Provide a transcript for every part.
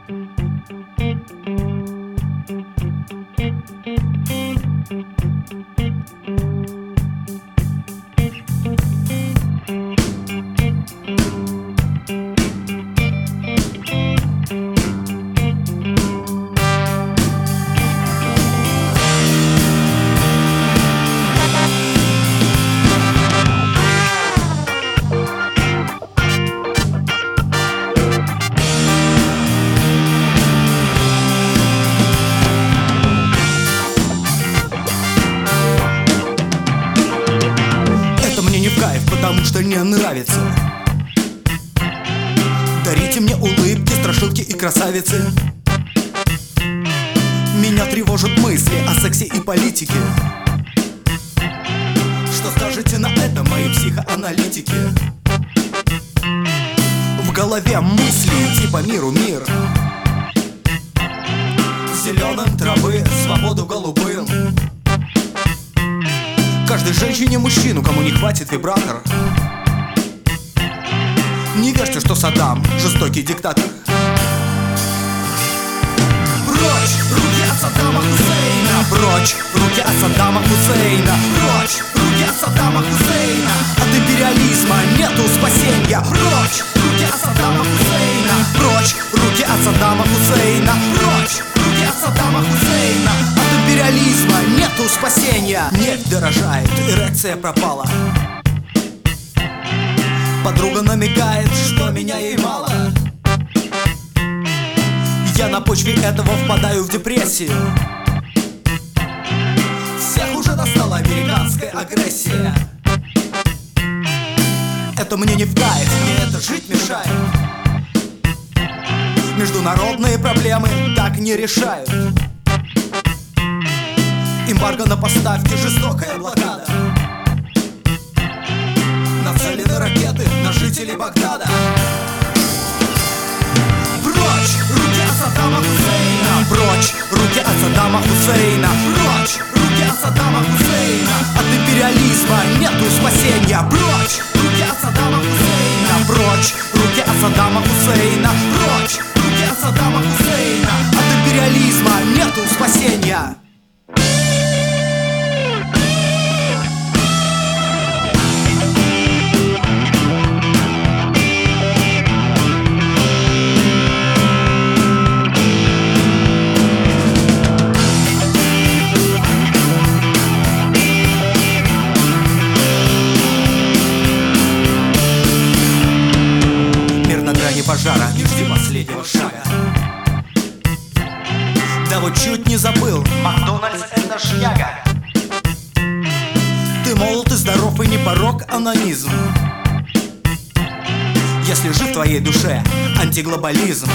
Потому что не нравится. Дарите мне улыбки, страшилки и красавицы. Меня тревожат мысли о сексе и политике. Что скажете на это, мои психоаналитики? В голове мысли типа миру мир, зеленым травы, свободу голубым. Каждой женщине мужчину, кому не хватит вибратор. Не верьте, что Саддам жестокий диктатор. Прочь руки от Саддама Хусейна! Прочь руки от Саддама Хусейна! Прочь руки от Саддама Хусейна! От империализма нету спасения! Прочь руки от Саддама Хусейна! Прочь руки от Саддама Хусейна! Прочь руки от Саддама Хусейна! От империализма нету спасения! Нефть дорожает, эрекция пропала. Подруга намекает, что меня ей мало. Я на почве этого впадаю в депрессию. Всех уже достала американская агрессия. Это мне не в кайф, мне это жить мешает. Международные проблемы так не решают. Эмбарго на поставки, жестокая блокада. Нацелены ракеты на жителей Багдада. Прочь руки от Саддама Хусейна! Прочь руки от Саддама Хусейна! Прочь руки от Саддама Хусейна! От империализма нету спасения! Прочь руки от Саддама Хусейна! Прочь руки от Саддама Хусейна! Прочь руки от Саддама Хусейна! От империализма нету спасения! Пожара, не жди последнего шага. Да вот чуть не забыл, Макдональдс это шняга. Ты молод и здоров и не порок анонизм. Если жив в твоей душе антиглобализм.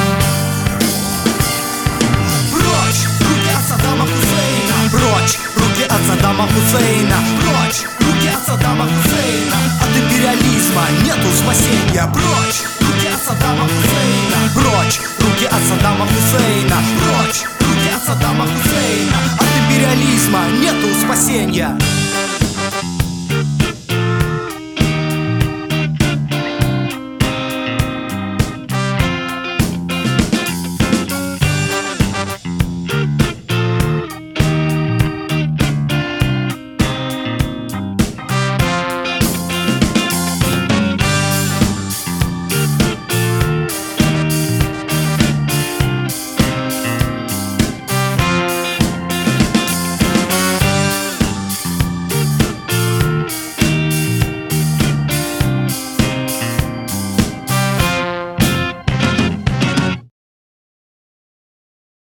Прочь руки от Саддама Хусейна! Прочь руки от Саддама Хусейна! Прочь руки от Саддама Хусейна! От империализма нету спасения! Прочь руки от Саддама Хусейна! Прочь руки от Саддама Хусейна! Прочь руки от Саддама Хусейна! От империализма нету спасения!